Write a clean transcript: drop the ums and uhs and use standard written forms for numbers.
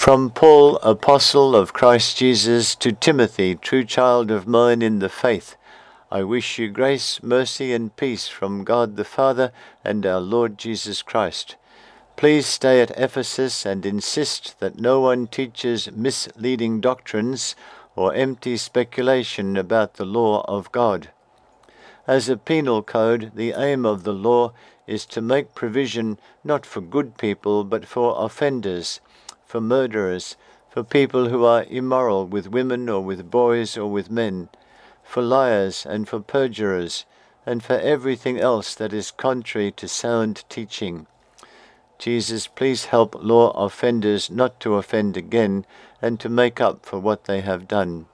From Paul, Apostle of Christ Jesus, to Timothy, true child of mine in the faith, I wish you grace, mercy, and peace from God the Father and our Lord Jesus Christ. Please stay at Ephesus and insist that no one teaches misleading doctrines or empty speculation about the law of God. As a penal code, the aim of the law is to make provision not for good people but for offenders, for murderers, for people who are immoral with women or with boys or with men, for liars and for perjurers, and for everything else that is contrary to sound teaching. Jesus, please help law offenders not to offend again and to make up for what they have done.